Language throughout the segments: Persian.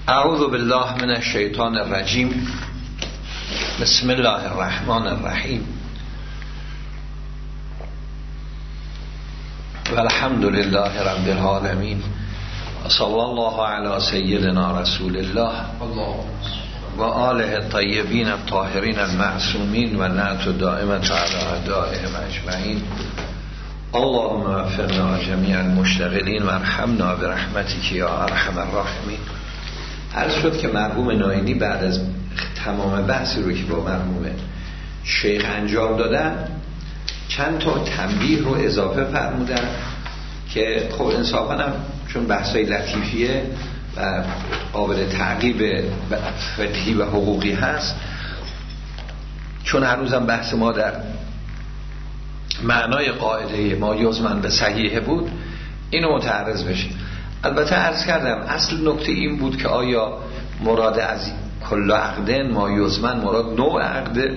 اعوذ بالله من الشیطان الرجیم. بسم الله الرحمن الرحیم. والحمد لله رب العالمین و صلی الله علی سیدنا رسول الله و آله الطیبین الطاهرین المعصومین و نعت دائمت علی اعدائهم اجمعین. اللهم وفقنا جمیع المشتغلین و ارحمنا برحمتک یا ارحم الراحمین. عرض شد که مرحوم ناینی بعد از تمام بحثی رو که با مرحوم شیخ انجام دادن چند تا تنبیه رو اضافه فرمودن که خب انصافا هم چون بحثای لطیفیه و قابل تعقیب فقهی و حقوقی هست، چون هنوزم بحث ما در معنای قاعده ما یزمن به صحیحه بود، اینو متعرض بشیم. البته عرض کردم اصل نکته این بود که آیا مراد از کل عقدن ما یزمن مراد نوع عقده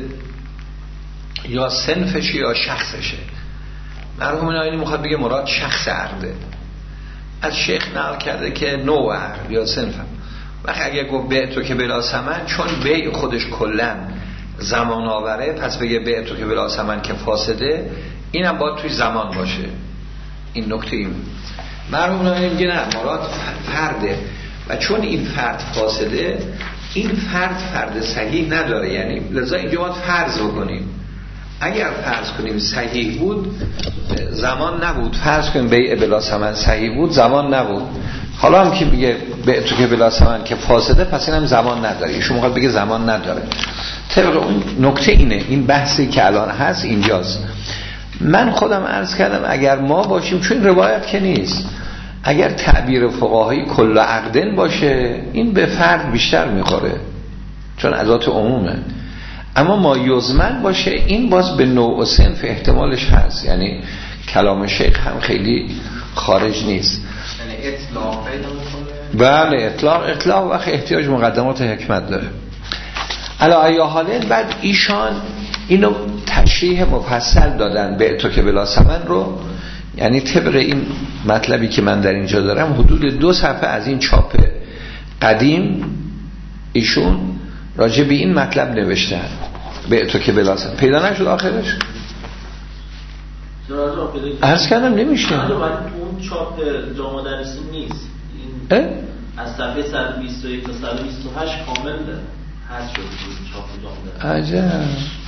یا صنفشه یا شخصشه. مرحوم ناینی میخواد بگه مراد شخص عقده. از شیخ نقل کرده که نوع عقد یا صنفم. وقتی اگه گفت بعتو که بلا ثمن، چون بیع خودش کلا زمان آوره، پس بگه بعتو که بلا ثمن که فاسده، اینم باید توی زمان باشه. این نکته این مرحوم ناینی میگه نه، مراد فرده و چون این فرد فاسده، این فرد صحیح نداره. یعنی لذا اینجا باید فرض بکنیم. اگر فرض کنیم صحیح بود زمان نبود، فرض کنیم بیع بلا ثمن صحیح بود زمان نبود. حالا هم که میگه بیع تو که بلا ثمن که فاسده، پس اینم زمان نداره. ایشون میخواد بگه زمان نداره. طبق اون نکته اینه، این بحثی که الان هست اینجاست. من خودم عرض کردم اگر ما باشیم، چون روایت که نیست، اگر تعبیر فقهایی کل عقدن باشه این به فرد بیشتر میخوره چون ذات عمومه. اما ما یزمن باشه این باز به نوع و صنف احتمالش هست. یعنی کلام شیخ هم خیلی خارج نیست. یعنی اطلاق پیدا میکنه. بله، اطلاق وقت احتیاج مقدمات حکمت داره. علا ای حاله بعد ایشان اینو تشریح مفصل دادن به تو که بلا ثمن رو. یعنی طبق این مطلبی که من در اینجا دارم حدود 2 صفحه از این چاپ قدیم ایشون راجع به این مطلب نوشتن به تو که بلا ثمن. پیدا نشد آخرش؟ عرض کردم نمیشه. اون چاپ جامعه درسی نیست. این از صفحه 121 تا 128 کامل هست شد چاپ جامعه درسی. عجب.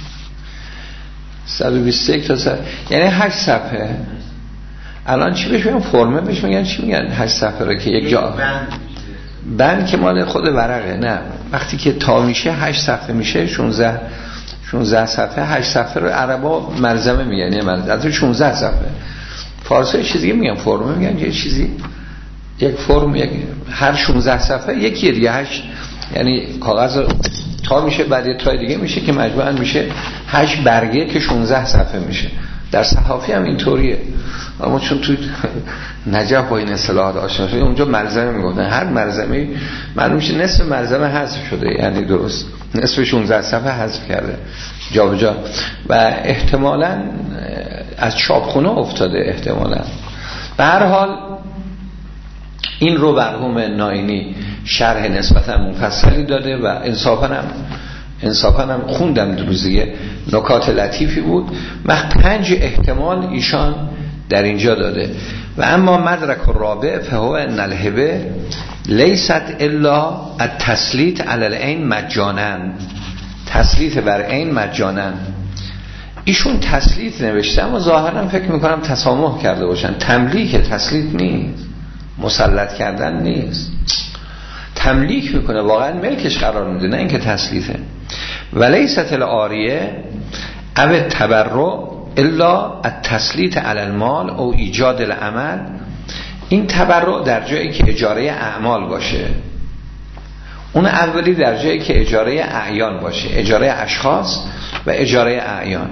121 تا یعنی 8 صفحه. الان چی بهش میگن؟ فرمه بهش میگن؟ چی میگن 8 صفحه رو که یک جا بند که مال خود ورقه؟ نه، وقتی که تا میشه 8 صفحه میشه، 16 صفحه 8 صفحه رو عربا مرزمه میگن. یعنی از 16 صفحه. فارسی چیزی میگن فرمه، میگن یه چیزی یک فرم، یک هر 16 صفحه یکی دیگه 8. یعنی کاغذ تا میشه بعد یه تای دیگه میشه که مجموعاً میشه 8 برگه که 16 صفحه میشه. در صحافی هم اینطوریه. اما چون تو نجف با این اصطلاحات آشنا شدیم، اونجا ملزمه میگفتن. هر ملزمه معلوم میشه نصف ملزمه حذف شده. یعنی درست نصف 16 صفحه حذف کرده جا به جا و احتمالاً از چاپخونه افتاده احتمالاً. به هر حال این رو مرحوم ناینی شرح نسبتا مفصلی داده و انصافاً هم خوندم روزیه، نکات لطیفی بود. 5 احتمال ایشان در اینجا داده. و اما مدرک الرابع فهو ان الهبه لیست الا التسلیط علی العین مجانا. تسلیط بر عین مجانا. ایشون تسلیط نوشته اما ظاهرا فکر میکنم تسامح کرده باشن. تملیک تسلیط نیست، مسلط کردن نیست. تملیک میکنه، واقعا ملکش قرار میده، نه اینکه تسلیطه. ولیست العاریه او التبرع الا التسلیط علی المال او ایجاد العمل. این تبرع در جایی که اجاره اعمال باشه. اون اولی در جایی که اجاره اعیان باشه، اجاره اشخاص و اجاره اعیان.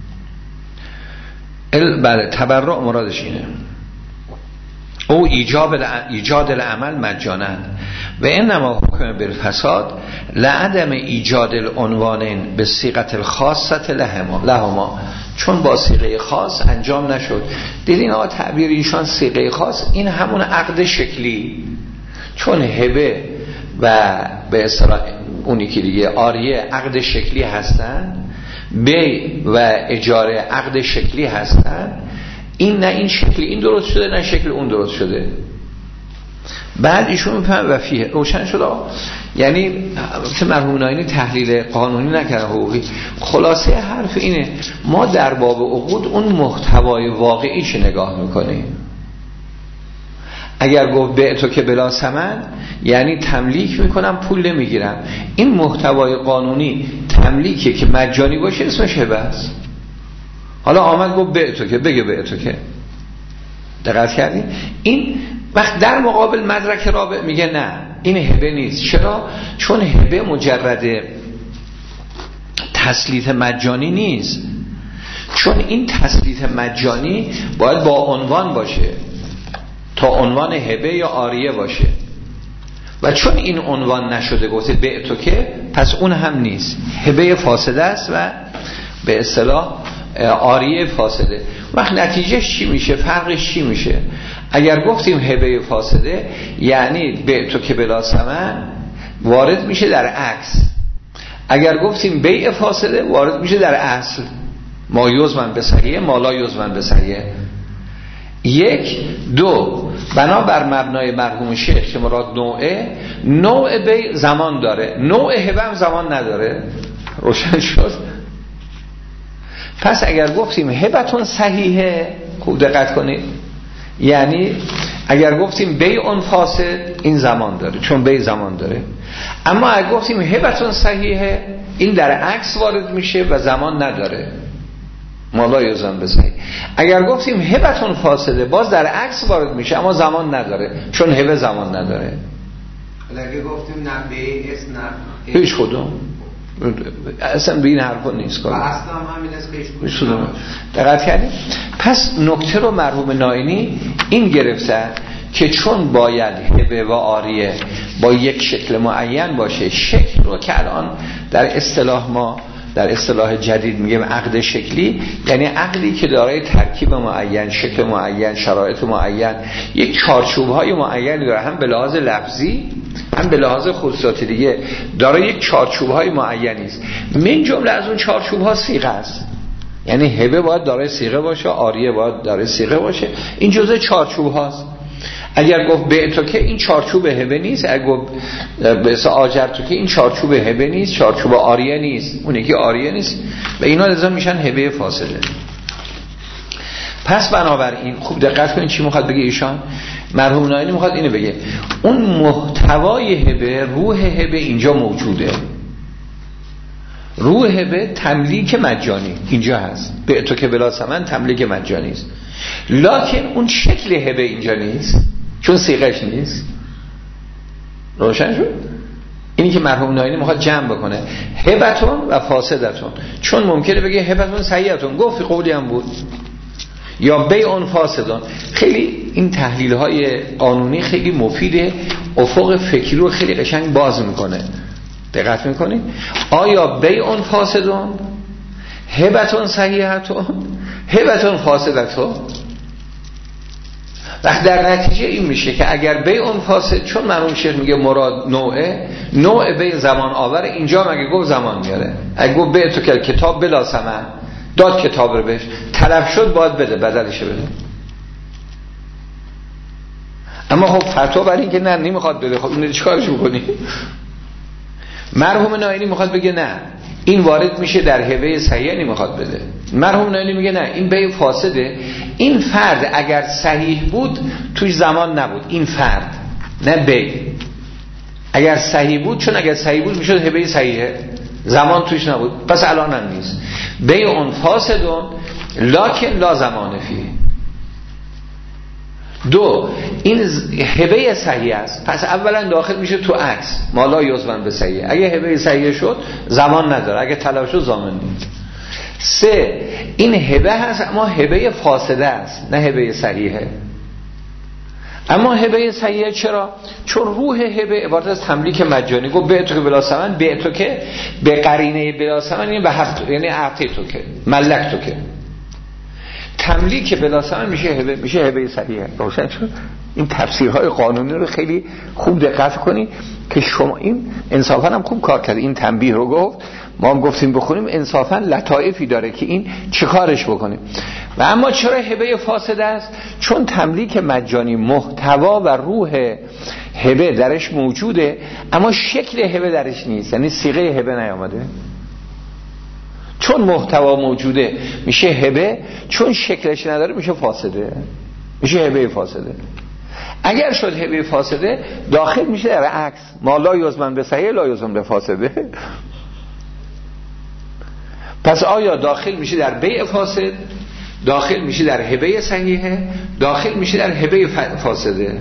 بله، تبرع مرادش اینه. او ایجاد العمل مجانا و انما حکم بالفساد لعدم ایجاد العنوانین به صیغه الخاصه لهما. چون با صیغه خاص انجام نشد. دیدین آقا تعبیر ایشان صیغه خاص، این همون عقد شکلی. چون هبه و به اصطلاح اونی که دیگه آریه عقد شکلی هستن، بی و اجاره عقد شکلی هستن. این نه این شکلی این درست شده نه شکل اون درست شده. بعد ایشون میفهم و فیه روشن شده. یعنی مرحوم ناینی تحلیل قانونی نکرده حقوقی. خلاصه حرف اینه ما در باب عقود اون محتوای واقعیش نگاه میکنیم. اگر گفت بعتو که بلا ثمن یعنی تملیک میکنم پول نمیگیرم، این محتوای قانونی تملیکه که مجانی باشه اسمش هبه است. حالا آمد گفت بعتو که بگه بعتو که، دقت کردی؟ این وقت در مقابل مدرک رابع میگه نه این هبه نیست. چرا؟ چون هبه مجرد تسلیط مجانی نیست، چون این تسلیط مجانی باید با عنوان باشه تا عنوان هبه یا آریه باشه و چون این عنوان نشده گفته بعتو که، پس اون هم نیست، هبه فاسده است و به اصطلاح آریه فاسده. وقت نتیجهش چی میشه؟ فرقش چی میشه؟ اگر گفتیم هبه فاسده یعنی بعتو که بلا ثمن وارد میشه در عکس، اگر گفتیم بیع فاسده وارد میشه در اصل، ما یزمن بسریه ما لا یزمن بسریه. یک دو بنابر مبنای مرحوم شیخ که مراد نوع بیع زمان داره، نوع هبه هم زمان نداره. روشن شد؟ پس اگر گفتیم هبتون صحیحه، خوب دقت کنید، یعنی اگر گفتیم بیع فاسد این زمان داره چون بیع زمان داره، اما اگر گفتیم هبتون صحیحه این در عکس وارد میشه و زمان نداره، مالا یزن بسید. اگر گفتیم هبتون فاسده باز در عکس وارد میشه اما زمان نداره چون هبه زمان نداره. اگه گفتیم نه بیع اس نه هیچ خودم اصلا به این حرفا نیست کار. اصلا همین است که دقت کردید؟ پس نکته رو مرحوم ناینی این گرفته که چون باید هبه و آریه با یک شکل معین باشه، شکل رو که الان در اصطلاح ما در اصطلاح جدید میگیم عقد شکلی، یعنی عقدی که دارای ترکیب معین، شکل معین، شرایط معین، یک چارچوب‌های معینی داره، هم به لحاظ لفظی هم به لحاظ خصوصات دیگه داره یک چارچوب‌های معینی است. من جمله از اون چارچوب‌ها صیغه است، یعنی هبه باید دارای صیغه باشه، آریه باید دارای صیغه باشه، این جزء چارچوب‌هاست. اگر گفت بعتو که این چارچوب هبه نیست، اگر گفت به آجرتو که این چارچوب هبه نیست، چارچوب آریه نیست، اون یکی آریه نیست و اینا لازم میشن هبه فاسده. پس بنابراین خوب دقت کنید چی میخواد بگه ایشان. مرحوم ناینی میخواد اینو بگه اون محتوای هبه، روح هبه اینجا موجوده. روح هبه تملیک مجانی اینجا هست، بعتو که بلا ثمن تملیک مجانی است، لکن اون شکل هبه اینجا نیست چون صیغه‌اش نیست. روشن شد؟ اینی که مرحوم ناینی میخواد جمع بکنه هبتون و فاسدتون، چون ممکنه بگه هبتون صحیحتون، گفت قولی هم بود، یا بیعون فاسدون. خیلی این تحلیل های قانونی خیلی مفیده، افق فکری رو خیلی قشنگ باز میکنه. دقت میکنید؟ آیا بیعون فاسدون، هبتون صحیحتون، هبتون فاسدتون. وقت در نتیجه این میشه که اگر بیعون فاسد، چون مرحوم شیخ میگه مراد نوع بیع زمان آور، اینجا مگه گفت زمان میاره؟ اگه گفت بیع تو که کتاب بلا ثمن، داد کتاب رو بهش، طلب شد باید بده، بدلش بده. اما خب فتوا بر این که نه نمیخواد بده، خب این چیکارش بکنی؟ مرحوم ناینی میخواد بگه نه این وارد میشه در هبه صحیح، نمیخواد بده. مرحوم ناینی میگه نه این بیع فاسده. این فرد اگر صحیح بود توش زمان نبود، این فرد نه بیع. اگر صحیح بود، چون اگر صحیح بود میشد هبه صحیحه، زمان توش نبود، پس الان هم نیست. بیع اون فاسدون لکن لا زمان فیه. دو، این هبه صحیح است، پس اولا داخل میشه تو عکس، مالا یزمن به صحیح. اگه هبه صحیح شد زمان نداره، اگه طلب شد زمان نیست. سه، این هبه هست اما هبه فاسده است، نه هبه صحیحه. اما هبه صحیحه چرا؟ چون روح هبه عبارت از تملیک مجانی. گفت بعتو که بلا ثمن، بعتو که به قرینه بلا ثمن یعنی به حق، یعنی اعطیتو که، ملکتو که. تملیک بلا ثمن میشه هبه صحیحه. روشن شد؟ این تفسیرهای قانونی رو خیلی خوب دقت کنی که شما این انصافا هم خوب کار کرد، این تنبیه رو گفت، ما هم گفتیم بخونیم، انصافا لطائفی داره که این چه کارش بکنیم. و اما چرا هبه فاسد است؟ چون تملیک مجانی محتوا و روح هبه درش موجوده اما شکل هبه درش نیست، یعنی صیغه هبه نیامده. چون محتوا موجوده میشه هبه، چون شکلش نداره میشه فاسده، میشه هبه فاسده. اگر شد هبه فاسده داخل میشه در عکس، ما لا یزمن به صحیح لا یزمن به فاسده. پس آیا داخل میشه در بیع فاسد، داخل میشه در هبه صحیحه، داخل میشه در هبه فاسده؟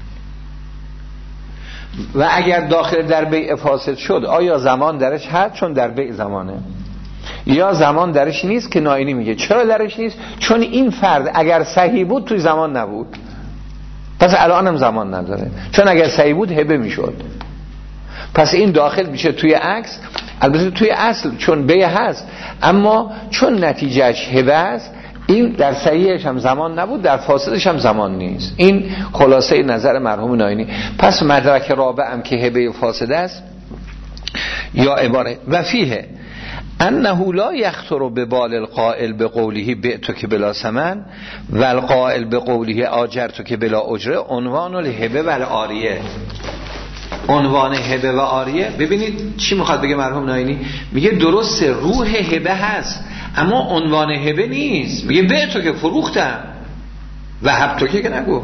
و اگر داخل در بیع فاسد شد آیا زمان درش هست؟ چون در بیع زمانه. یا زمان درش نیست که نائینی میگه چرا درش نیست؟ چون این فرد اگر صحیح بود توی زمان نبود، پس الان هم زمان نداره، چون اگر صحیح بود هبه میشد. پس این داخل میشه توی عکس، البته توی اصل چون بیع هست اما چون نتیجهش هبه است، این در صحیحش هم زمان نبود، در فاسدش هم زمان نیست. این خلاصه نظر مرحوم نائینی. پس مدرک رابع هم که هبه فاسد است یا عباره و فیه انه لا یخطر ببال القائل بقوله بعتک بلا ثمن و القائل بقوله آجرتک بلا اجره عنوان الهبه و العاریه. عنوان هبه و عاریه، ببینید چی میخواد بگه مرحوم نائینی؟ میگه درسته روح هبه هست اما عنوان هبه نیست. میگه بعتک فروختم و هبتک که نگو.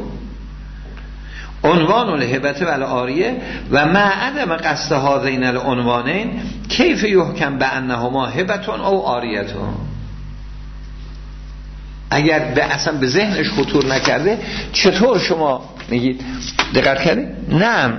عنوان الهبه و العاریه و مع عدم قصد هذین العنوانین کیف یحکم بانهما هبه او عاریه؟ اگر اصلا به ذهنش خطور نکرده چطور شما میگید؟ دقت کردید؟ نعم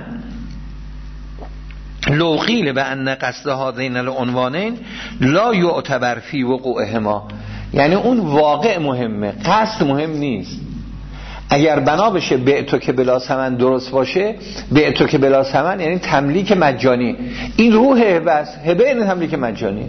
لو قیل بان قصد هذین العنوانین لا یعتبر فی وقوعهما، یعنی اون واقع مهمه، قصد مهم نیست. اگر بنا بشه بعتک بلا ثمن درست باشه، بعتک بلا ثمن یعنی تملیک مجانی، این روح هبه است، هبه یعنی تملیک مجانی.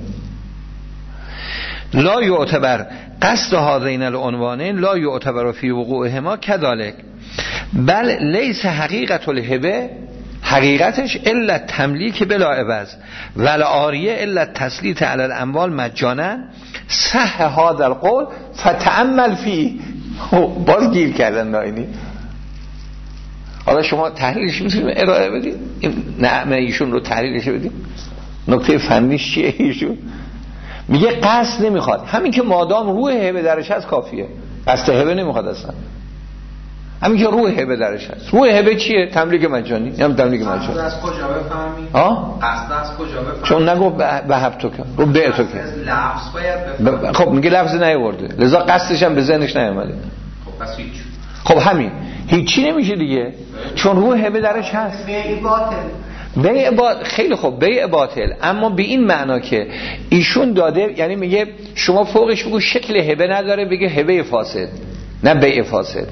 لا یعتبر قصد هذین العنوانین لا یعتبر فی وقوعهما كذلك بل لیس حقیقت الهبه، حقیقتش الا تملیک بلا عوض و العاریه الا تسلیط علی الاموال مجانا صح هذا القول فتأمل فيه. باز گیر کردن نائینی. حالا شما تحلیلش میتونیم ارائه بدیم، این نعمه ایشون رو تحلیلش بدیم، نکته فنیش چیه ایشون؟ میگه قصد نمیخواد، همین که مادام روح هبه درش هست کافیه، قصد هبه نمیخواد اصلا. همین که روح هبه درش هست. روح هبه چیه؟ تملیک مجانی. هم تملیک مجانی. قصد از کجا بفهمی؟ قصد از کجا بفهمی؟ چون نگو به هبتو که رو بعتو که لفظ باید بفهمی. خب میگه لفظ نیورده لذا قصدش هم به ذهنش نیامده. خب پس هیچ. خب همین هیچی نمیشه دیگه، چون روح هبه درش هست. بیع باطل. خیلی خوب بیع باطل، اما به این معنا که ایشون داده، یعنی میگه شما فوقش بگو شکل هبه نداره، بگه هبه فاسد، نه بیع فاسد.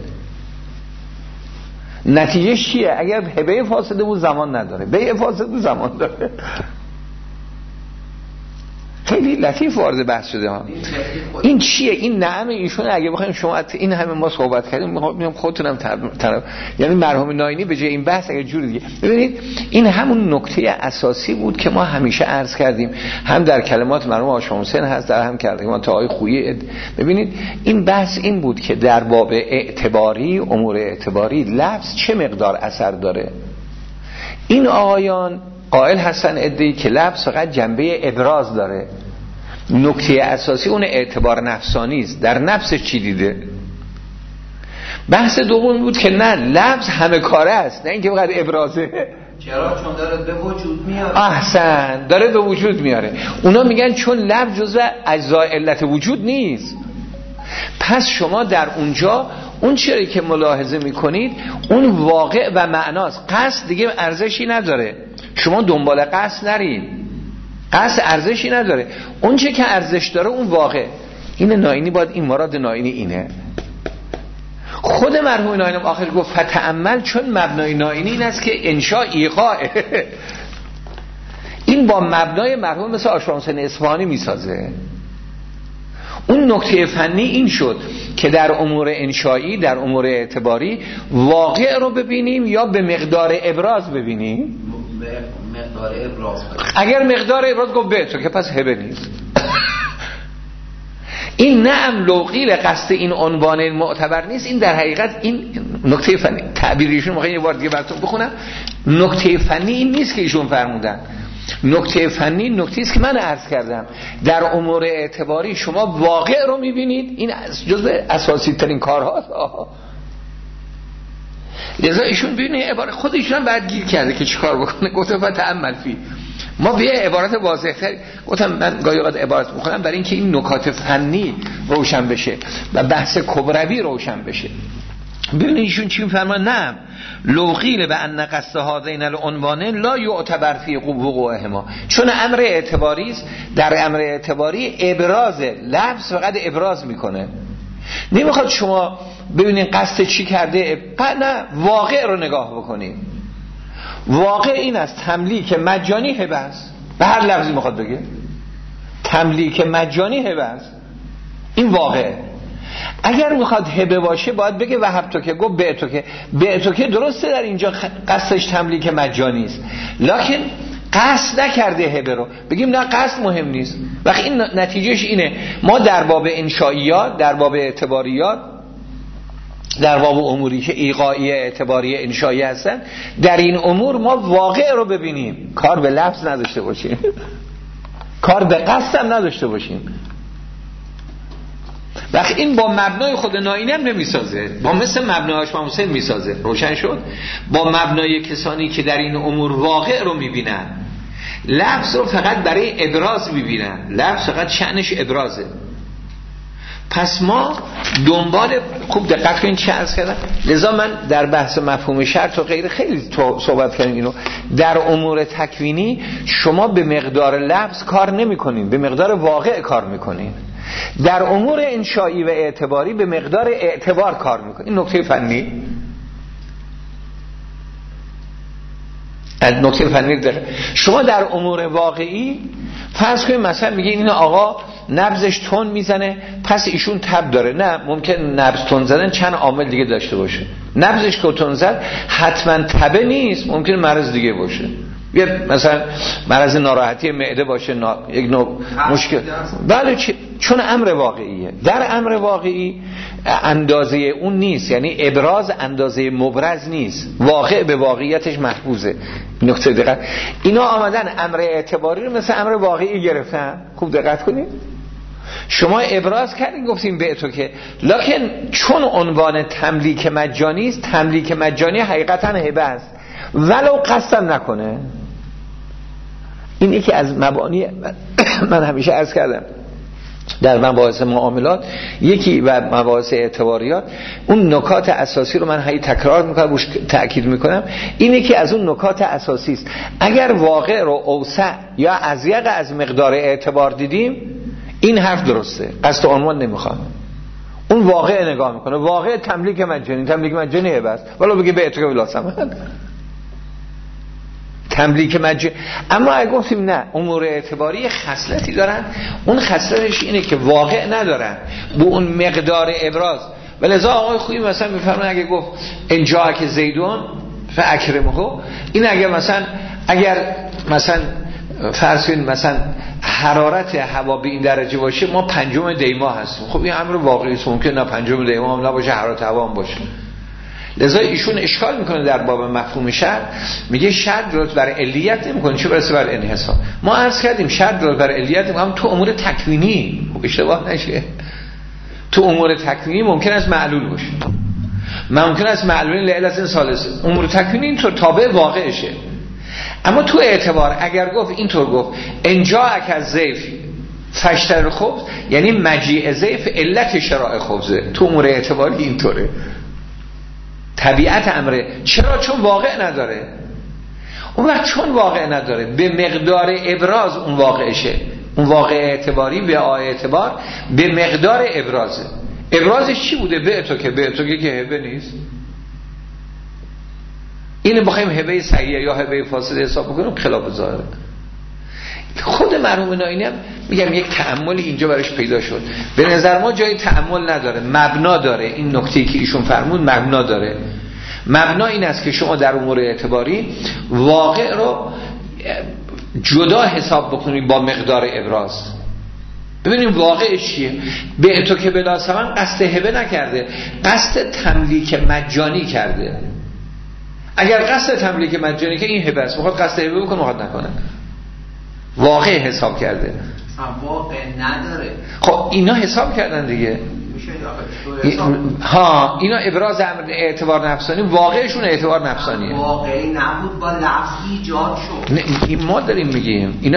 نتیجه چیه؟ اگر هبه فاسده بود زمان نداره، بیع فاسد بود زمان داره. خیلی لطیف وارد بحث شده ها. این چیه؟ این نعم ایشون. اگه بخوایم شما این همه ما صحبت کردیم میگم خودتونم طرف، یعنی مرحوم نائینی به جای این بحث اگه جور دیگه. ببینید این همون نکته اساسی بود که ما همیشه عرض کردیم، هم در کلمات مرحوم آقا حسین هست، در هم کلمات آقای خویی. ببینید این بحث این بود که در باب اعتباری، امور اعتباری، لفظ چه مقدار اثر داره. این آقایان قائل هستن ادعی که لفظ فقط جنبه ابراز داره، نکته اساسی اون اعتبار نفسانی است، در نفسش چی دیده. بحث دوم بود که نه، لفظ همه کاره است، نه اینکه فقط ابرازه. چرا؟ چون داره به وجود میاره. احسن، داره به وجود میاره. اونا میگن چون لفظ جزء اجزای علت وجود نیست، پس شما در اونجا اون چیزی که ملاحظه میکنید اون واقع و معناست، قصد دیگه ارزشی نداره. شما دنبال قصد نرید، قصد ارزشی نداره، اون چه که ارزش داره اون واقع. این نائینی باید این مراد نائینی اینه. خود مرحوم نائینی آخر گفت فتأمل، چون مبنای نائینی این است که انشاء ایقاع. این با مبنای مرحوم مثل آقا حسین اصفهانی میسازه. اون نکته فنی این شد که در امور انشایی، در امور اعتباری واقع رو ببینیم یا به مقدار ابراز ببینیم. مقدار ابراز. اگر مقدار ابراز گفت به تو که پس هبه نیست. این نعم لوقیل قصد این عنوان معتبر نیست. این در حقیقت این نکته فنی تعبیریشون موقعی یه بار دیگه براتون بخونم. نکته فنی این نیست که ایشون فرمودن. نکته فنی نکته است که من عرض کردم. در امور اعتباری شما واقع رو میبینید، این جزء اساسی ترین کارهاست. لذا ایشون ببینید عبارت خود ایشون هم بعد گیر کرده که چیکار بکنه. گفتم فتأمل فی. ما به عبارت واضح‌تر گفتم من گاهی اوقات عبارت می‌خونم برای اینکه این نکات فنی روشن بشه و بحث کبروی روشن بشه. ببینید ایشون چی می‌فرمان؟ نه لوقیل به ان قصد هذین العنوانین لا یعتبر فی وقوعهما، چون امر اعتباری است. در امر اعتباری ابراز لفظ فقط ابراز میکنه، نمیخواد شما ببینید قصد چی کرده. نه، واقع رو نگاه بکنید. واقع این است تملیک مجانی هبه است. به هر لفظی میخواد بگه تملیک مجانی هبه است، این واقعه. اگر میخواد هبه باشه باید بگه وهب تو که گفت به تو که درسته در اینجا قصدش تملیک مجانی است، لکن قصد نکرده هبه رو. بگیم نه قصد مهم نیست. وقتی این نتیجهش اینه ما در باب انشائیات، در باب اعتباریات، در باب اموری که ایقاعی اعتباری انشایی هستن، در این امور ما واقع رو ببینیم، کار به لفظ نداشته باشیم، کار به قصد هم نداشته باشیم. وقتی این با مبنای خود ناینی هم نمیسازه، با مثل مبنایش ما حسین میسازه. روشن شد؟ با مبنای کسانی که در این امور واقع رو میبینن، لفظ رو فقط برای ابراز میبینن، لفظ فقط شأنش ابرازه. پس ما دنبال خوب دقت کنید چه عرض کردم. لذا من در بحث مفهوم شرط و غیره خیلی صحبت کردیم اینو. در امور تکوینی شما به مقدار لفظ کار نمی کنین، به مقدار واقع کار میکنین. در امور انشایی و اعتباری به مقدار اعتبار کار میکنین. این نکته فنی. نکته فنی داره. شما در امور واقعی فرض کنید مثلا میگه این آقا نبضش تون میزنه پس ایشون تب داره. نه، ممکن نبض تون زدن چند عامل دیگه داشته باشه. نبضش که تون زد حتما تبه نیست، ممکن مرض دیگه باشه، یه مثلا مرض ناراحتی معده باشه، یک نوع مشکل. بله، چون امر واقعیه. در امر واقعی اندازه اون نیست، یعنی ابراز اندازه مبرز نیست، واقع به واقعیتش محفوظه. نکته دقت. اینا آمدن امر اعتباری رو مثل امر واقعی گرفتن. خوب دقت کنید. شما ابراز کردین گفتیم به تو که، لکن چون عنوان تملیک مجانی است، تملیک مجانی حقیقتا هبه است ولو قصد نکنه. این یکی از مبانی من همیشه عرض کردم در مباحث معاملات، یکی و مباحث اعتباریات، اون نکات اساسی رو من هی تکرار میکنم، روش تأکید میکنم. این یکی از اون نکات اساسی است. اگر واقع رو اوسع یا اضیق از مقدار اعتبار دیدیم، این حرف درسته، قصد عنوان نمیخوام. اون واقع نگاه میکنه، واقع تملیک مجانی هبه است ولو بگه به اتکا بلا ثمن، تملیک مجانی. اما اگه گفتیم نه، امور اعتباری خصلتی دارن، اون خصلتش اینه که واقع ندارن با اون مقدار ابراز. ولذا آقای خویی مثلا میفرمایند اگه گفت ان جاءک زیدون فاکرمه، این اگر مثلا فرض کنید مثلا حرارت هوا به این درجه باشه، ما 5 دیما هستیم. خب این امر واقعی است، ممکن نه 5 دیما هم نباشه، حرارت هوا هم باشه. لذا ایشون اشکال میکنه در باب مفهوم شرط، میگه شرط درست بر علیت نمیکنه، چه برسه بر انحصار. ما عرض کردیم شرط درست بر علیت هم تو امور تکوینی، خب اشتباه نشه، تو امور تکوینی ممکن است معلول باشه، ممکن است معلول لعلت ثالثه. امور تکوینی اینطور تابع واقعشه. اما تو اعتبار اگر گفت اینطور گفت انجاءک از ضیف فشتر خبز، یعنی مجیء ضیف علت شراء خبزه. تو امور اعتباری اینطوره، طبیعت امره. چرا؟ چون واقع نداره. اون وقت چون واقع نداره به مقدار ابراز اون واقعشه. اون واقع اعتباری به اعتبار به مقدار ابرازه. ابرازش چی بوده؟ به تو که هبه نیست. اینو بخوایم هبه صحیح یا هبه فاسد حساب بکنیم خلاف ظاهره. خود مرحوم ناینی هم میگم یک تأملی اینجا براش پیدا شد. به نظر ما جای تأمل نداره، مبنا داره. این نکته‌ای که ایشون فرمود مبنا داره. مبنا این است که شما در امور اعتباری واقع رو جدا حساب بکنید با مقدار ابراز. ببینیم واقعش چیه. به تو که بلا ثمن قصد هبه نکرده، قصد تملیک مجانی کرده. اگر قصد تملیک مجانی که این هبه است، میخواد قصد هبه بکنه، میخواد نکنه، واقع حساب کرده. واقع نداره. خب اینا حساب کردن دیگه. ها اینا ابراز اعتبار نفسانی، واقعشون اعتبار نفسانیه. واقعی نبود، با لفظ ایجاد شد. ما داریم میگیم اینا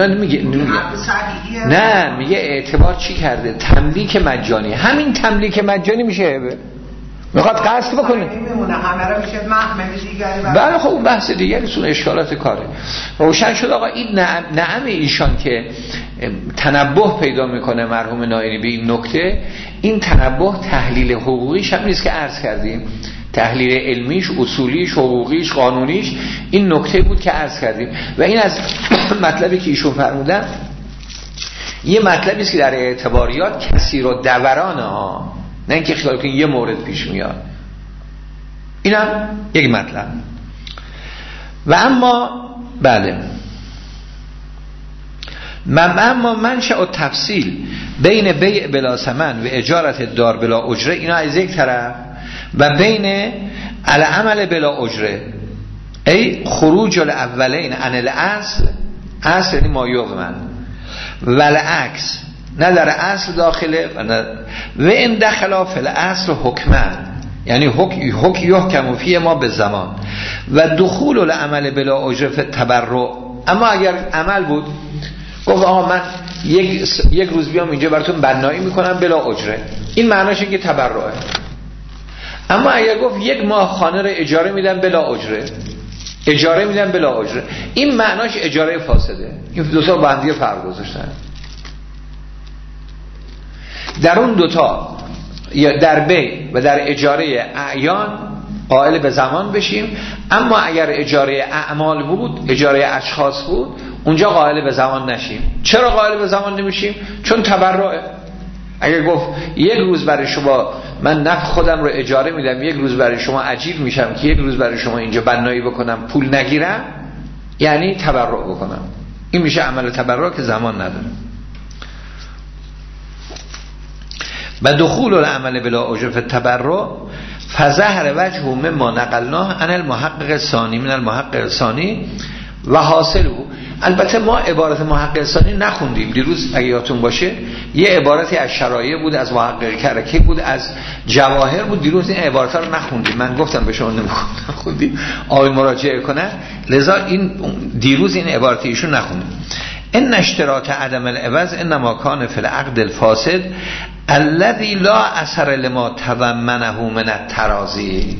نه میگه اعتبار چی کرده؟ تملیک مجانی. همین تملیک مجانی میشه هبه. میخواد قصد بکنه نمیمونه، همه را میشه محمل دیگری. بله خب اون بحث دیگری سون اشکالات کاره. روشن شد آقا این نعم ایشان که تنبه پیدا میکنه مرحوم ناینی به این نکته، این تنبه تحلیل حقوقیش هم نیست که عرض کردیم، تحلیل علمیش، اصولیش، حقوقیش، قانونیش، این نکته بود که عرض کردیم. و این از مطلبی که ایشون فرمودن یه مطلبی است که در اعتباریات کثیر و دورانه ها، نه اینکه خیال کنید یه مورد پیش میاد. اینم یک مطلب. و اما بله اما منشأ التفصیل بین بیع بلا ثمن و اجارت دار بلا اجره، اینا از یک طرف، و بین العمل بلا اجره ای خروج الاولین عن الاصل، اصل یعنی ما یغمن، والعکس، نه در اصل داخله و این دخلا فی الاصل حکمن، یعنی حکم یحکم فی ما به زمان و دخول العمل بلا اجره فی تبرع. اما اگر عمل بود گفت آقا من یک روز بیام اینجا براتون بنایی میکنم بلا اجره، این معناشه که تبرعه. اما اگر گفت یک ماه خانه رو اجاره میدم بلا اجره، اجاره میدم بلا اجره، این معناش اجاره فاسده. این دو تا با هم دیگه فرق گذاشتن. در اون دوتا در بیع و در اجاره اعیان قائل به زمان بشیم، اما اگر اجاره اعمال بود، اجاره اشخاص بود، اونجا قائل به زمان نشیم. چرا قائل به زمان نمیشیم؟ چون تبرعه. اگر گفت یک روز برای شما من نفع خودم رو اجاره میدم، یک روز برای شما اجیر میشم که یک روز برای شما اینجا بنایی بکنم پول نگیرم، یعنی تبرع بکنم. این میشه عمل تبرع که زمان نداره. و دخول العمل بلا اجره فی التبرع فظهر وجه مما نقلناه عن المحقق الثانی من المحقق الثانی و حاصله. البته ما عبارت محقق ثانی نخوندیم دیروز، اگه یادتون باشه یه عبارتی از شرایع بود، از محقق کرکی بود، از جواهر بود. دیروز این عبارت‌ها رو نخوندیم، من گفتم به شما نخوندیم، آقای مراجعه کنن، لذا این دیروز این عبارت ایشون نخوندیم. ان اشتراط عدم العوض انما کان فی العقد الفاسد الذي لا اثر لما تضمنه من التراضی.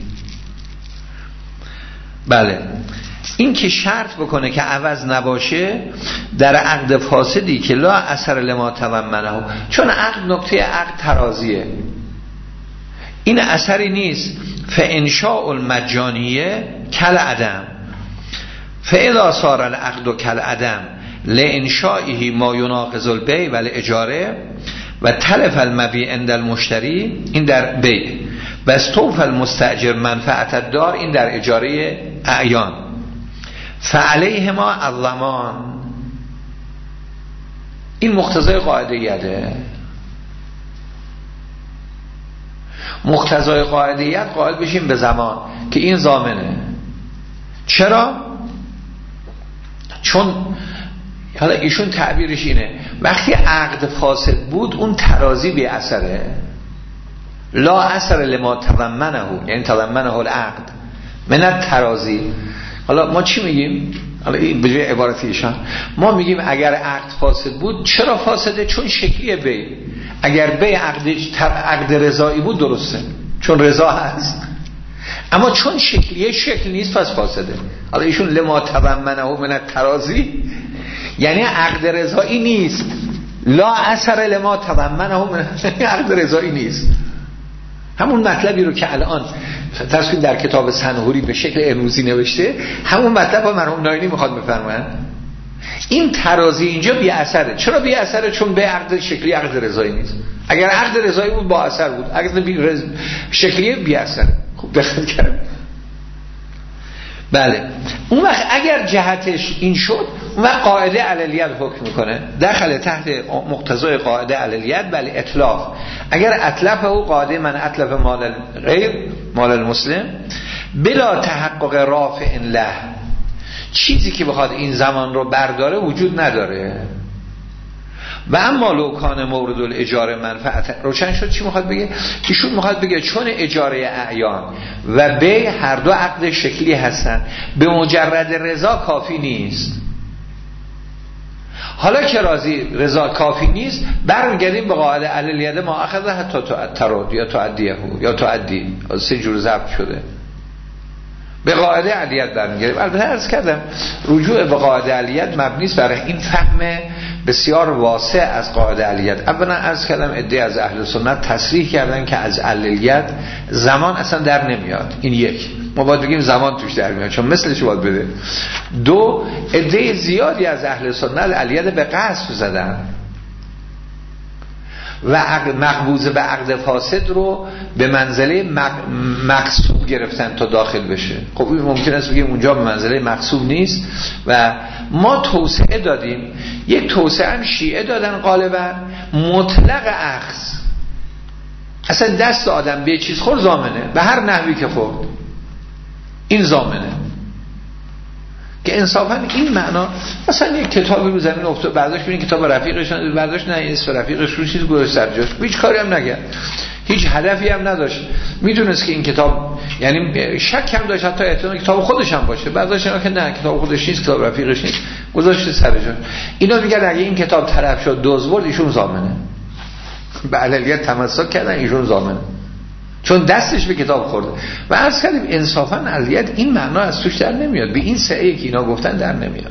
بله این که شرط بکنه که عوض نباشه در عقد فاسدی که لا اثر لما تضمنه، چون عقد نکته عقد تراضیه، این اثری نیست. فانشاء المجانیه کل عدم، فاذا صار العقد کل عدم لانشائه ما يناقض البیع و الاجاره و تلف المبیع عند المشتری، این در بیع، و استوفى المستاجر منفعت الدار، این در اجاره اعیان، فعلیهما الضمان. این مقتضای قاعده‌ایه. مقتضای قاعده‌ایت قائل بشیم به زمان که این ضامنه. چرا؟ چون حالا ایشون تعبیرش اینه وقتی عقد فاسد بود اون تراضی بی اثره، لا اثر لما تضمنه، یعنی تضمنه العقد من التراضی. حالا ما چی میگیم؟ حالا این به جای عبارت ایشان ما میگیم اگر عقد فاسد بود، چرا فاسده؟ چون شکلی بیع. اگر بیع عقد رضایی بود درسته، چون رضا هست، اما چون شکلیه شکل نیست پس فاسده. حالا ایشون لما تضمنه من التراضی یعنی عقد رضایی نیست، لا اثر لما تضمنه من عقد رضایی نیست. همون مطلبی رو که الان تصویر در کتاب سنهوری به شکل امروزی نوشته، همون مطلب رو مرحوم ناینی میخواد بفرمایند. این ترازی اینجا بی اثره. چرا بی اثره؟ چون به عقد شکلی عقد رضایی نیست. اگر عقد رضایی بود با اثر بود، عقد شکلی بی اثره. خوب دقت کردید؟ بله. اون وقت اگر جهتش این شد، اون وقت قاعده علیت حکم میکنه، داخل تحت مقتضای قاعده علیت. بله اطلاف، اگر اطلف او قاعده من اطلف مال غیر مال المسلم بلا تحقق رافع له، چیزی که بخواد این زمان رو برداره وجود نداره. و اما لوکان مورد الاجاره منفعت، روشن شد چی میخواد بگه؟ ایشون میخواد بگه چون اجاره اعیان و بیع هر دو عقد شکلی هستن، به مجرد رضا کافی نیست. حالا که راضی رضا کافی نیست، برمیگردیم به قاعده علیت ما اخذ حتی تراد یا تعدیه یا تعدی، سه جور ضبط شده، به قاعده علیت برمیگردیم. البته عرض کردم رجوع به قاعده علیت مبنی است برای این فهم بسیار واسع از قاعده علیت. اولا عرض کردم عده از اهل سنت تصریح کردن که از علیت زمان اصلا در نمیاد. این یک، ما باید بگیم زمان توش در میاد چون مثلش باید بده. دو، عده زیادی از اهل سنت علیت به قصد زدن و مقبوضه به عقد فاسد رو به منزله مقصود گرفتن تا داخل بشه. خب این ممکن است بگیم اونجا به منزله مقصود نیست و ما توسعه دادیم. یک توسعه هم شیعه دادن غالبا، مطلق اخذ، اصلا دست آدم به چیز خورد زامنه، به هر نحوی که خورد این زامنه. که انصافا این معنا مثلا یک کتابی رو زمین افتاد برداشت ببین کتاب رفیقش برداشت، نه این اسم رفیقش رو چیز گذاشت سر جاش، هیچ کاری هم نکرد، هیچ هدفی هم نداشت، میدونست که این کتاب یعنی شک هم داشت حتی احتمال کتاب خودش هم باشه، برداشت که نه کتاب خودش نیست، کتاب رفیقش نیست، گذاشت سر جاش. اینا میگن اگه این کتاب طرف شد دزد ایشون ضامنه، به علیت تمسک کردن ایشون ضامنه چون دستش به کتاب خورده. و عرض کردیم انصافا علیت این معنا از توش در نمیاد، به این سعی که اینا گفتن در نمیاد.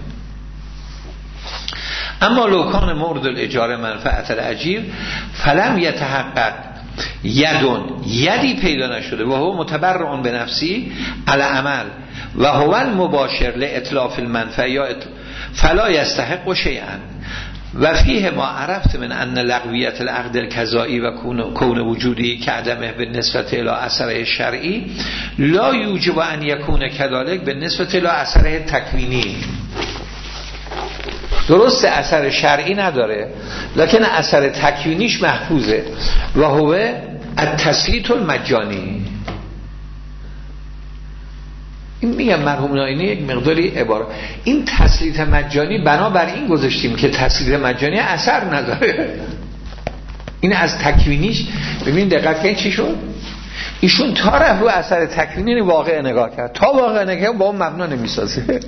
اما لوکان مورد الاجاره منفعت الاجیر فلم یتحقق یدی پیدا نشده و هو متبرع به نفسی علی عمل و هو المباشر لإتلاف المنفعه فلا یستحق شیئا و فیه ما عرفت من ان لغویت العقد القضایی و کون وجودی که عدمه به نسبت الی اثر شرعی لا یوجب ان یکون کذالک به نسبت الی اثر تکوینی. درست اثر شرعی نداره لکن اثر تکوینیش محفوظه و هو التسلیط المجانی. این میگم مرحوم ناینی یک مقداری عباره، این تسلیط مجانی بنابر این گذاشتیم که تسلیط مجانی اثر نداره. این از تکوینیش ببین دقت کنید چی شد. ایشون تا رفت رو اثر تکوینی واقع نگاه کرد، تا واقع نگاه با اون مبنا نمیسازه.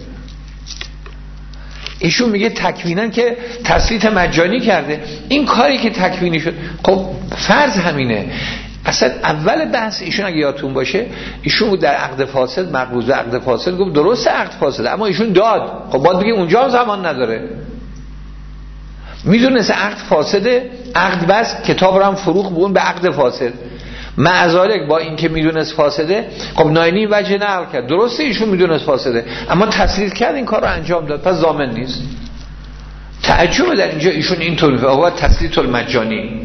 ایشون میگه تکوینن که تسلیط مجانی کرده، این کاری که تکوینی شد. خب فرض همینه. اصلا اول بحث ایشون اگه یادتون باشه ایشون بود در عقد فاسد مقبوض عقد فاسد گفت درست عقد فاسده اما ایشون داد. خب باید بگیم اونجا زمان نداره، میدونست عقد فاسده، عقد بس کتاب رو هم فروخ بون به عقد فاسد، معذالک با این که میدونست فاسده. خب ناینی وجه نقل کرد درسته ایشون میدونست فاسده اما تسلیط کرد این کار رو انجام داد، پس ضامن نیست. تعجب در اینجا ایشون اینطور میگه هو تسلیط المجانی.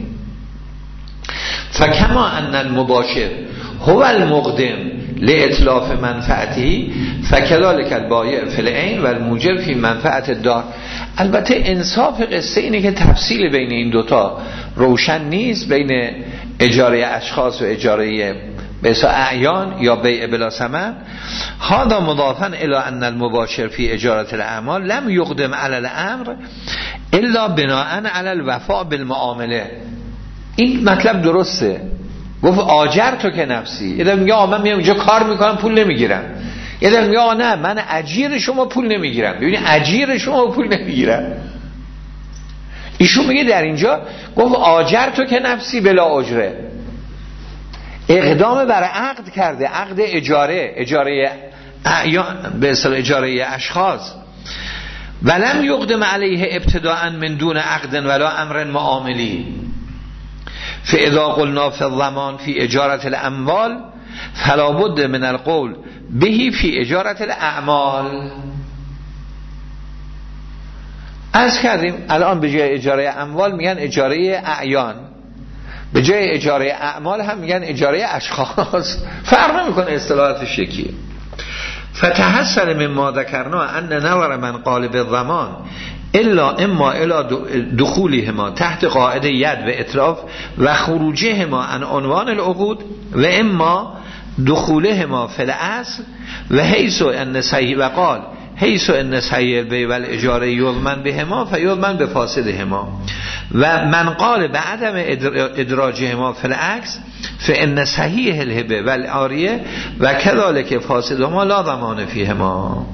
فکما ان المباشر هو المقدم لإتلاف منفعته فکذلک البایع فی العین و الموجب فی منفعت الدار. البته انصاف قصه اینه که تفصیل بین این دوتا روشن نیست، بین اجاره اشخاص و اجاره به اعیان یا بیع بلا ثمن. هذا مضافا الی ان المباشر فی اجاره الاعمال لم یقدم علی الامر الا بناء علی الوفاء بالمعامله. این مطلب درسته، گفت آجر تو که نفسی. یه دفعه میگه من میام اینجا کار میکنم پول نمیگیرم، یه دفعه میگه نه من اجیر شما پول نمیگیرم. ببینید اجیر شما پول نمیگیرم. ایشون میگه در اینجا گفت آجر تو که نفسی بلا اجره، اقدام بر عقد کرده، عقد اجاره اعیان به اصطلاح اجاره اشخاص. ولم یقدم علیه ابتداء من دون عقد ولا امر معاملی. فاذا قلنا فی الضمان فی اجاره الاموال فلا بد من القول بهی فی اجاره الاعمال. عرض کردیم الان به جای اجاره اموال میگن اجاره اعیان، به جای اجاره اعمال هم میگن اجاره اشخاص، فرق نمیکنه اصطلاحاتش یکیه. فتحصل مما ذکرنا ان نظر من قال بالضمان الا اما الى دخولهما تحت قاعده ید و اطراف و خروجهما عن عنوان العقود و اما دخولهما فی الاصل و حیث ان صحیح و قال حیث ان صحیح البیع و الاجاره یضمن بهما فیضمن بفاسدهما و من قال بعدم ادراجهما فی العکس فان صحیح الهبه و العاریه و كذلك فاسدهما لا ضمان فیهما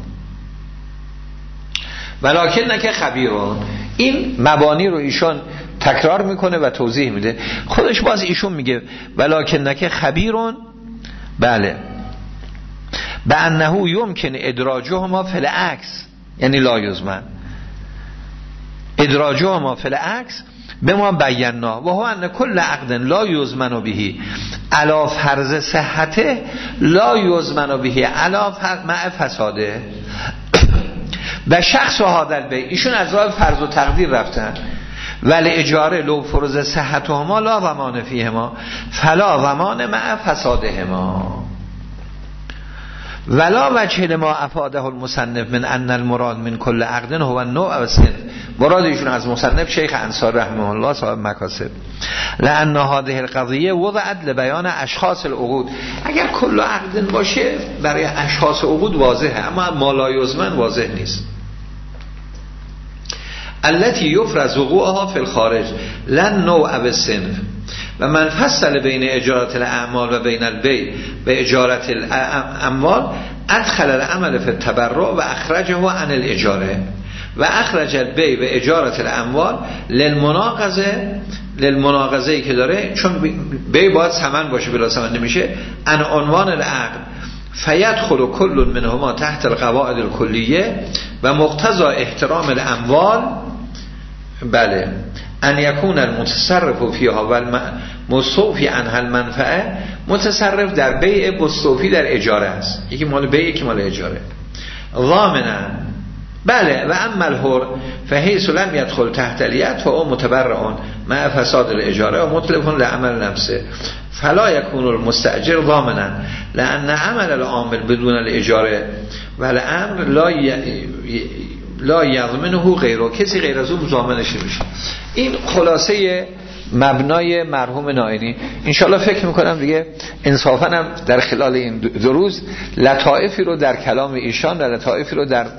ولکنک خبیرون. این مبانی رو ایشون تکرار میکنه و توضیح میده. خودش باز ایشون میگه ولکنک خبیرون، بله، به انه یمکن ادراجهما فی العکس، یعنی لا یضمن ادراجهما فی العکس به ما بینا و هو ان کل عقد لا یضمن به علی فرض صحته لا یضمن به علی مع فساده و شخص و هادل به ایشون از راه فرض و تقدیر رفتن ولی اجاره لو فرض صحتهما لا ضمان فیهما فلا ضمان مع فسادهما ولا وجه ما افاده المصنف من ان المراد من کل عقد هو النوع و صنف. مراد ایشون از مصنف شیخ انصاری رحمه الله صاحب مکاسب لان هذه القضیه وضعت لبیان اشخاص العقود. اگر کل عقد باشه برای اشخاص عقود واضحه، اما ما لا یضمن واضح نیست. التي یفرض وقوعها فی الخارج لن نوع و صنف و من فصل بین اجارت الاعمال و بین البیع به اجارت الاموال ادخل العمل فی التبرع و اخرجه عن الاجاره و اخرج البیع به اجارت الاموال للمناقضه که داره، چون بیع باید ثمن باشه بلا ثمن نمیشه، عن عنوان العقد فیدخل کل منهما تحت القواعد الکلیه و مقتضى احترام الاموال، بله، ان یکون المتصرف فیها و مستوفی عنها المنفعه. متصرف در بیع، مستوفی در اجاره است، یکی مال بیع یکی مال اجاره. ضامنا، بله، و اما الحر فحیث لم يدخل تحت الید فهو متبرع مع فساد الاجاره و متلف لعمل نفسه فلا يكون المستاجر ضامنا لان عمل العامل بدون الاجاره و الامر لا یضمنه غیره، کسی غیر از اون ضامنش نمیشه. این خلاصه مبنای مرحوم نائینی. انشالله فکر میکنم دیگه انصافا هم در خلال این دو روز لطائفی رو در کلام ایشان و لطائفی رو در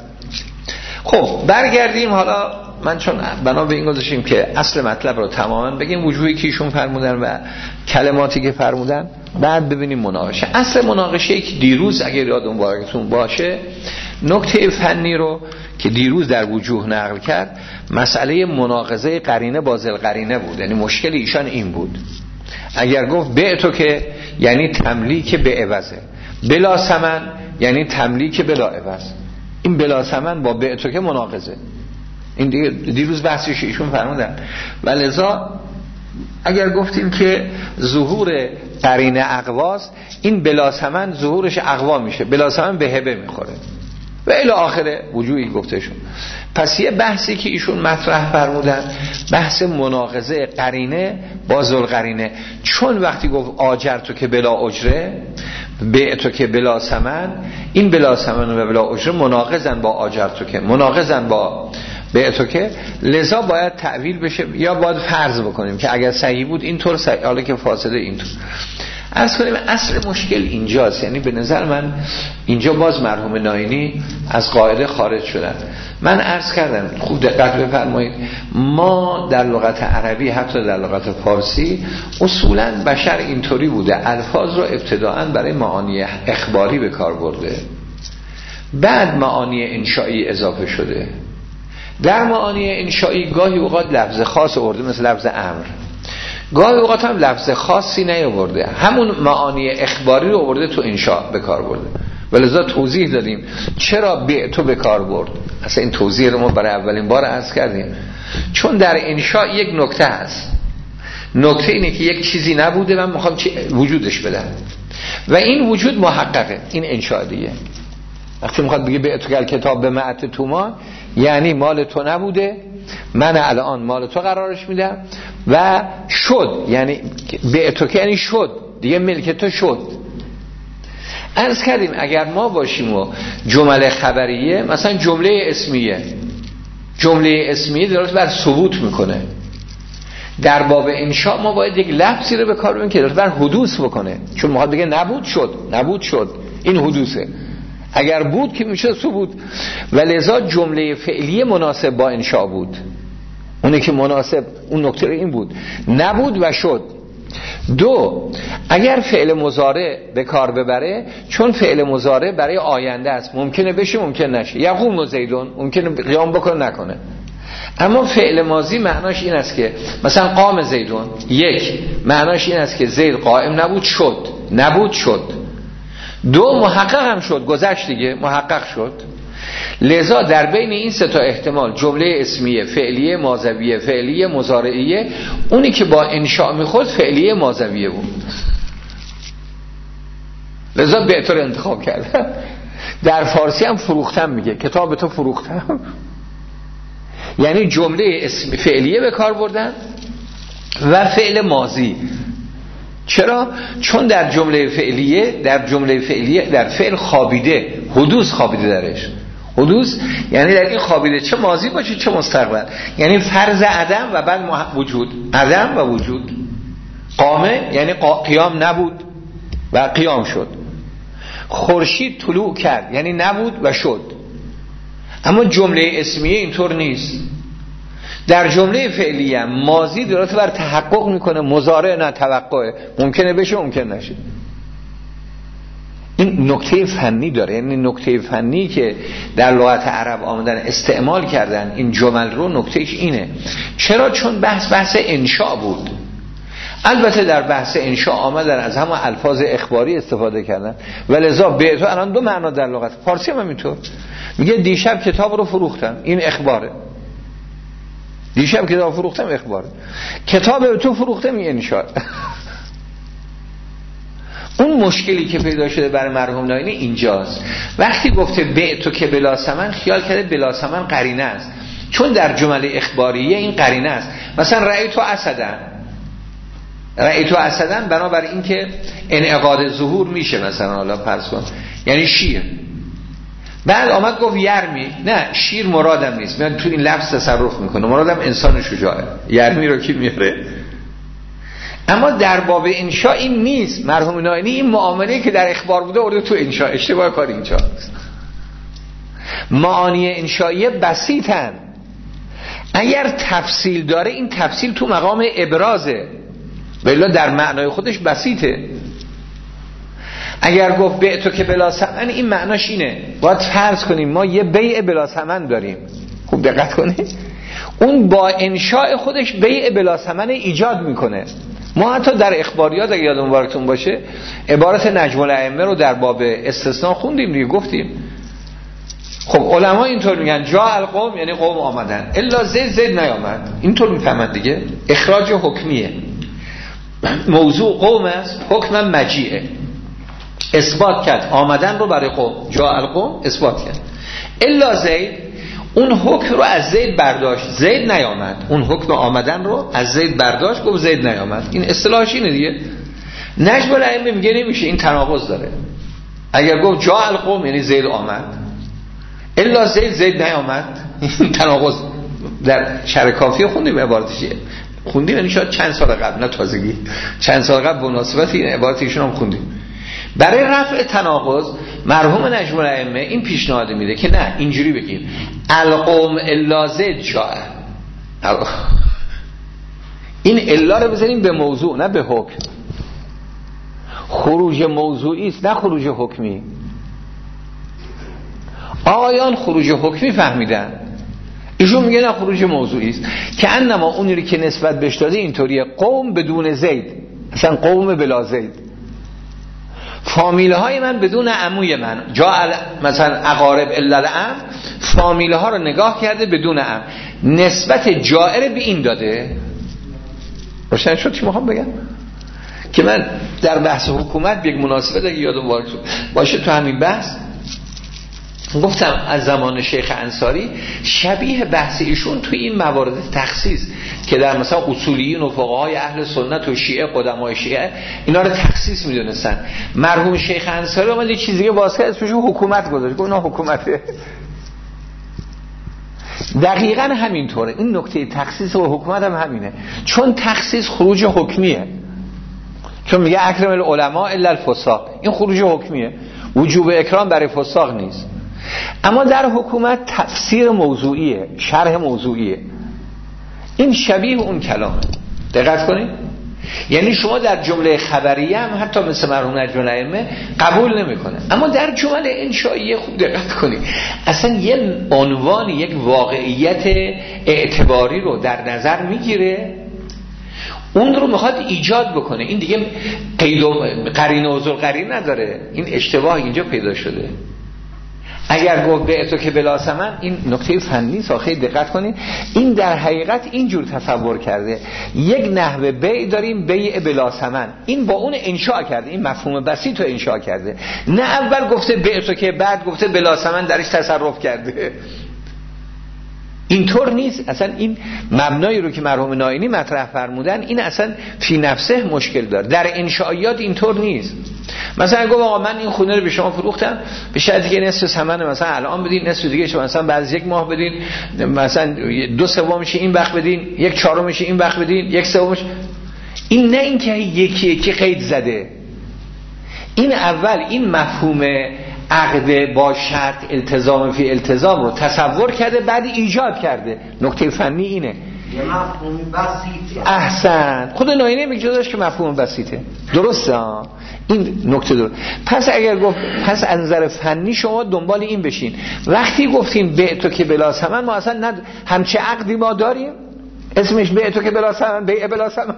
خب برگردیم. حالا من چون بنا به این گذاشتیم که اصل مطلب رو تماما بگیم، وجوهی که ایشون فرمودن و کلماتی که فرمودن، بعد ببینیم مناقشه. اصل مناقشه که دیروز اگر یادتون باشه باشه نکته فنی رو که دیروز در وجوه نقل کرد، مسئله مناقضه قرینه با ذل قرینه بود. یعنی مشکل ایشان این بود، اگر گفت بعتو که یعنی تملیک به عوضه، بلا ثمن یعنی تملیک بلا عوض. این بلا ثمن با بعتو که مناقضه. این دیروز بحثش ایشون فرمودن. ولذا اگر گفتیم که ظهور قرینه اقواست، این بلا ثمن ظهورش اقوا میشه، بلا ثمن به هبه میخوره و الی آخره وجوهی گفته شد. پس یه بحثی که ایشون مطرح فرمودن، بحث مناقضه قرینه با ذل قرینه. چون وقتی گفت آجرتو که بلا اجره، بعتو که بلا ثمن، این بلا ثمن و بلا اجره مناقضن با آجرتو که، مناقضن با بعتو که، لذا باید تعویل بشه یا باید فرض بکنیم که اگر صحیح بود اینطور صحیح، حالا که فاسده اینطور. عرض کنیم اصل مشکل اینجاست. یعنی به نظر من اینجا باز مرحوم نائینی از قاعده خارج شدن. من عرض کردم خوب دقت بفرمایید، ما در لغت عربی حتی در لغت فارسی اصولا بشر اینطوری بوده، الفاظ رو ابتداءً برای معانی اخباری به کار برده، بعد معانی انشایی اضافه شده. در معانی انشایی گاهی اوقات لفظ خاص آورده مثل لفظ امر، گاهی اوقات هم لفظ خاصی نیاورده، همون معانی اخباری رو آورده تو انشاء به کار برده. ولذا توضیح دادیم چرا بعتو به کار برد. اصلا این توضیح رو ما برای اولین بار عرض کردیم، چون در انشاء یک نکته هست. نکته اینه که یک چیزی نبوده من میخوام وجودش بدم و این وجود محققه. این انشاء دیگه وقتی میخواد بگه بعتو کل کتاب به معت تومان، یعنی مال تو نبوده من الان مال تو قرارش میدم و شد، یعنی به تو که یعنی شد دیگه، ملک تو شد. عرض کردیم اگر ما باشیم و جمله خبریه، مثلا جمله اسمیه دلالت بر ثبوت میکنه. در باب انشاء ما باید یک لفظی رو به کار ببریم که دلالت بر حدوث بکنه، چون ما بگه نبود شد این حدوثه، اگر بود که میشه ثبوت. و لذا جمله فعلیه مناسب با انشاء بود، اونه که مناسب اون نکته این بود، نبود و شد. دو، اگر فعل مضارع به کار ببره، چون فعل مضارع برای آینده است، ممکنه بشه ممکن نشه. یقوم زیدون ممکنه قیام بکنه نکنه. اما فعل ماضی معناش این است که مثلا قام زیدون، یک معناش این است که زید قائم نبود شد. دو، محقق هم شد، گذشت دیگه، محقق شد. لذا در بین این سه تا احتمال، جمله اسمیه، فعلیه ماضویه، فعلیه مضارعیه، اونی که با انشاء میخورد فعلیه ماضویه بود. لذا بهتر انتخاب کردم. در فارسی هم فروختم میگه، کتاب تو فروختم. یعنی جمله اسم فعلیه به کار بردن و فعل ماضی. چرا؟ چون در جمله فعلیه در فعل خوابیده، حدوث خوابیده درش. حدوث یعنی در این خوابیده چه ماضی باشه چه مستقبل، یعنی فرض عدم و بعد وجود، عدم و وجود. قامه یعنی قیام نبود و قیام شد. خورشید طلوع کرد یعنی نبود و شد. اما جمله اسمیه اینطور نیست. در جمله فعلیه ماضی دلالت بر تحقق میکنه، مضارع نه توقعه، ممکنه بشه ممکن نشه. این نکته فنی داره، یعنی نکته فنی که در لغت عرب آمدن استعمال کردن این جمل رو، نکتهش اینه. چرا؟ چون بحث انشاء بود. البته در بحث انشاء آمدن از همون الفاظ اخباری استفاده کردن و لذا به تو الان دو معنا در لغت فارسی هم اینطور میگه دیشب کتاب رو فروختم، این اخباره. دیشب کتاب فروختم اخباره. کتاب تو فروختم این انشاء. اون مشکلی که پیدا شده برای مرحوم ناینی اینجاست. وقتی گفته بعتو که بلا ثمن، خیال کرده بلا ثمن قرینه است، چون در جمله اخباریه این قرینه است. مثلا رأیتو اسدن بنابر این که انعقاد ظهور میشه، مثلا حالا فرض کن یعنی شیر، بعد آمد گفت یرمی، نه شیر مرادم نیست، من تو این لفظ تصرف میکنه، مرادم انسان شجاعه. یرمی رو کی میاره؟ اما در باب انشاء این نیست. مرحوم ناینی این معامله که در اخبار بوده ارده تو انشاء، اشتباه کار اینجا. معانی انشائیه بسیطن، اگر تفصیل داره این تفصیل تو مقام ابرازه، بلا در معنای خودش بسیطه. اگر گفت بیع تو که بلا ثمن، این معناش اینه باید فرض کنیم ما یه بیع بلا ثمن داریم، خوب دقت کنید، اون با انشاء خودش بیع بلا ثمن ایجاد میکنه. ما حتی در اخباریات اگه یادتون بارتون باشه عبارت نجم الائمه رو در باب استثناء خوندیم دیگه، گفتیم خب علما اینطور میگن جا القوم یعنی قوم آمدن، الا زید نیامد، اینطور میفهمن دیگه. اخراج حکمیه، موضوع قوم است، حکم مجیعه، اثبات کرد آمدن رو برای قوم، جا القوم اثبات کرد. الا زید اون حکم رو از زید برداشت، زید نیامد، اون حکم آمدن رو از زید برداشت، گفت زید نیامد. این اصطلاحش اینه دیگه. نجم الائمه میگه نمیشه، این تناقض داره. اگر گفت جا القوم یعنی زید آمد، الا زید نیامد، این تناقض. در شرح کافیه خوندیم عبارتش، خوندیم یعنی شاید چند سال قبل، نه تازگی، چند سال قبل مناسبت این عبارتشون هم خوندیم. برای رفع تناقض مرحوم نجم الائمه این پیشنهاد میده که نه اینجوری بگیم القوم الا زید جاء، این الا رو بزنیم به موضوع نه به حکم. خروج موضوعی است نه خروج حکمی. آقایان خروج حکمی فهمیدن، ایشون میگه نه خروج موضوعی است، که انما اونی که نسبت بهش داده اینطوریه قوم بدون زید، مثلا قوم بلا زید، فامیله های من بدون عموی من، مثلا اقارب الا العم، فامیله ها رو نگاه کرده بدون عم، نسبت جائر به این داده. روشن شد چی میخوام بگم؟ که من در بحث حکومت یک مناسبت اگه یادم باشه تو همین بحث گفتم از زمان شیخ انصاری شبیه بحث ایشون توی این موارد تخصیص که در مثلا اصولیین و فقهای اهل سنت و شیعه قدمای شیعه اینا رو تخصیص میدونستن. مرحوم شیخ انصاری اومد یه چیزی که واسه اسمش حکومت گذاشت، گفت اینا حکومته. دقیقاً همینطوره. این نکته تخصیص و حکومت هم همینه، چون تخصیص خروج حکمیه، چون میگه اکرم العلماء الا الفساق، این خروج حکمیه، وجوب اکرام برای فساق نیست. اما در حکومت تفسیر موضوعیه، شرح موضوعیه. این شبیه اون کلامه. دقت کنید، یعنی شما در جمله خبریه هم حتی مثل مرحوم نجم الائمه قبول نمیکنه، اما در جمله انشائیه خوب دقت کنید، اصلا یه عنوان، یک واقعیت اعتباری رو در نظر میگیره، اون رو میخواد ایجاد بکنه. این دیگه قید و قرینه و ذوالقرینه نداره. این اشتباه اینجا پیدا شده. اگر گفت بعتو که بلا ثمن، این نکته فنی است، خیلی دقت کنید. این در حقیقت اینجور تصور کرده یک نحوه بیع داریم، بیع بلا ثمن، این با اون انشاء کرده، این مفهوم بسیط رو انشاء کرده، نه اول گفته بعتو که بعد گفته بلا ثمن درش تصرف کرده. اینطور نیست. اصلا این مبنایی رو که مرحوم نائینی مطرح فرمودن این اصلا فی نفسه مشکل داره. در انشائیات اینطور نیست. مثلا گفت آقا من این خونه رو به شما فروختم به شرطی که نصف ثمن مثلا الان بدین، نصف دیگه شما مثلا بعد از یک ماه بدین، مثلا 2/3 این وقت بدین، 1/4 این وقت بدین، 1/3. این نه این که یکی قید زده. این اول این مفهوم عقد با شرط التزام فی التزام رو تصور کرده، بعد ایجاد کرده. نکته فنی اینه. یه مفهوم بسیطه. احسن. خود نائینی میگه داشت که مفهوم بسیطه. درسته ها؟ این نکته درست. پس اگر گفت، پس از نظر فنی شما دنبال این بشین. وقتی گفتیم بعتو که بلا ثمن، ما اصلا همچه عقدی ما داریم اسمش بعتو که بلا ثمن، بیع بلا ثمن.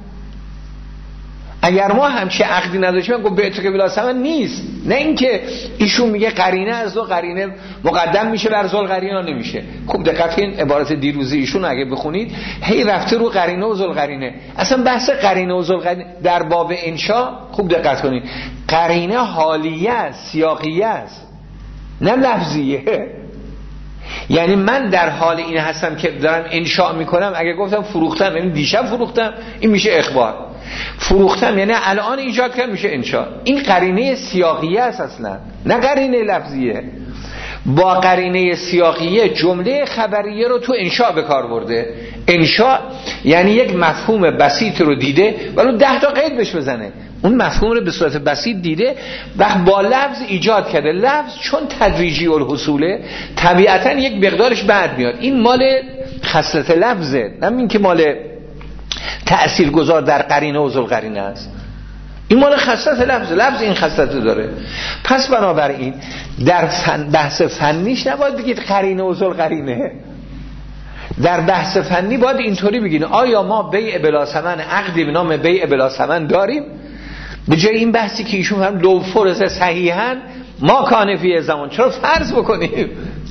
اگر ما همچه عقدی نداشتیم گفت بعتو که بلا ثمن نیست. نه اینکه ایشون میگه قرینه از دو قرینه مقدم میشه بر ذوالقرینه نمیشه. خوب دقت کنین عبارت دیروزی ایشون اگه بخونید هی رفته رو قرینه و ذوالقرینه. اصلا بحث قرینه و ذوالقرینه در باب انشاء خوب دقت کنین، قرینه حالیه است، سیاقیه است، نه لفظیه. یعنی من در حال این هستم که دارم انشاء میکنم. اگه گفتم فروختم یعنی دیشب فروختم، این میشه اخبار. فروختم یعنی الان ایجاد کردم، میشه انشاء. این قرینه سیاقیه است اصلا، نه قرینه لفظیه. با قرینه سیاقیه جمله خبریه رو تو انشاء به کار برده. انشاء یعنی یک مفهوم بسیط رو دیده ولی 10 تا قید بهش بزنه. اون مفهوم رو به صورت بسیط دیده و با لفظ ایجاد کرده. لفظ چون تدریجی الحصوله طبیعتا یک مقدارش بعد میاد. این مال خصلت لفظه، نه این که مال تأثیر گذار در قرینه و ذوالقرینه است. این مال خصلت لفظ، لفظ این خصلت داره. پس بنابراین در بحث فنیش نباید بگید قرینه و ذوالقرینه. در بحث فنی باید اینطوری بگید آیا ما بیع بلا ثمن، عقدی به نام بیع بلا ثمن داریم؟ به جای این بحثی که ایشون هم لو فرض صحیحاً ما کان فی زمان، چرا فرض بکنیم؟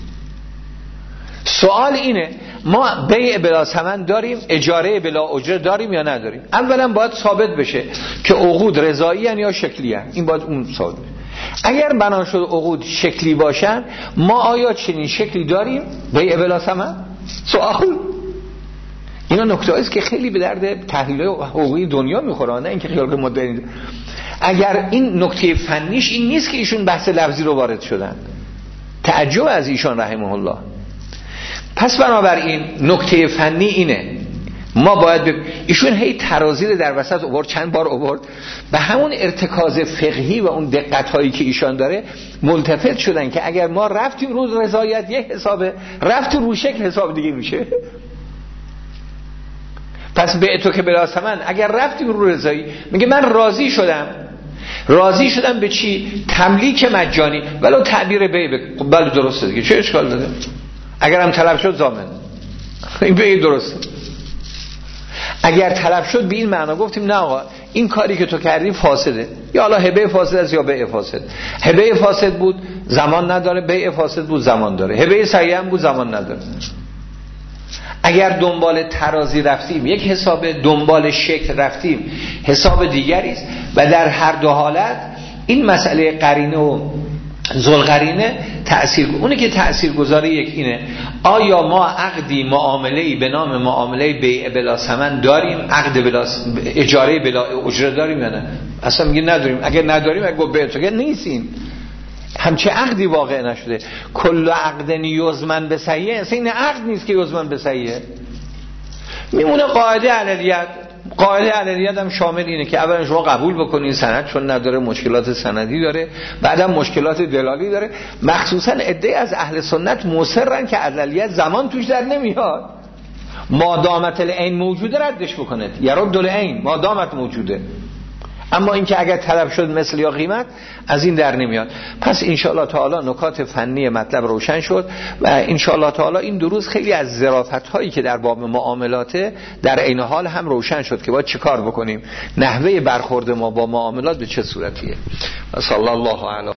سوال اینه ما بیع بلا ثمن داریم، اجاره بلا اجره داریم یا نداریم؟ اولا باید ثابت بشه که عقود رضایی ان یا شکلی ان. این باید اون ثابت بشه. اگر بنا شد عقود شکلی باشن، ما آیا چنین شکلی داریم بیع بلا ثمن؟ سوال. اینا نکته است که خیلی به درد تحلیل حقوقی دنیا میخوره، نه اینکه خیال مدرن. اگر این نکته فنیش این نیست که ایشون بحث لفظی رو وارد شدن، تعجب از ایشان رحمه الله. پس بنابراین نکته فنی اینه، ما باید ایشون هی ترازی رو در وسط آورد، چند بار آورد، به همون ارتکاز فقهی و اون دقت هایی که ایشان داره ملتفت شدن که اگر ما رفتیم رو رضایت یک حسابه، رفتیم رو شکل حساب دیگه میشه. پس بعتو که بلا ثمن اگر رفتیم رو رضایی، میگه من راضی شدم. راضی شدم به چی؟ تملیک مجانی. ولو تعبیر بله درسته دیگه، چه اشکال داره؟ اگر هم طلب شد ضامن، این به درسته. اگر طلب شد به این معنا گفتیم نه آقا این کاری که تو کردی فاسده، یا حالا هبه فاسد است یا بیع فاسد. هبه فاسد بود زمان نداره، بیع فاسد بود زمان داره. هبه صحیح بود زمان نداره. اگر دنبال ترازی رفتیم یک حساب، دنبال شکل رفتیم حساب دیگری است. و در هر دو حالت این مسئله قرینه و ذوالقرینه اونی که تاثیرگذاری یک اینه آیا ما عقدی معامله‌ای به نام معامله بیع بلا ثمن داریم، عقد بلا اجاره بلا اجره داریم یا نه؟ اصلا میگه نداریم. اگر نداریم اگه به تو نیستین همچه عقدی واقع نشده. کل عقد یزمن به صحیح، اصلا این عقد نیست که یزمن به صحیح. میمونه قاعده علیت. قاعده علیت هم شامل اینه که اولا شما قبول بکنین سند چون نداره، مشکلات سندی داره، بعدم مشکلات دلالی داره. مخصوصا عده از اهل سنت مصرن که علیت زمان توش در نمیاد، ما دامت العین موجوده ردش بکنید، یرد العین ما دامت موجوده. اما اینکه اگر طلب شد مثل یا قیمت از این در نمیاد. پس ان شاء الله تعالی نکات فنی مطلب روشن شد و ان شاء الله تعالی این دروس خیلی از ظرافت هایی که در باب معاملات در عین حال هم روشن شد که باید چه کار بکنیم، نحوه برخورد ما با معاملات به چه صورتیه. صلی الله علیه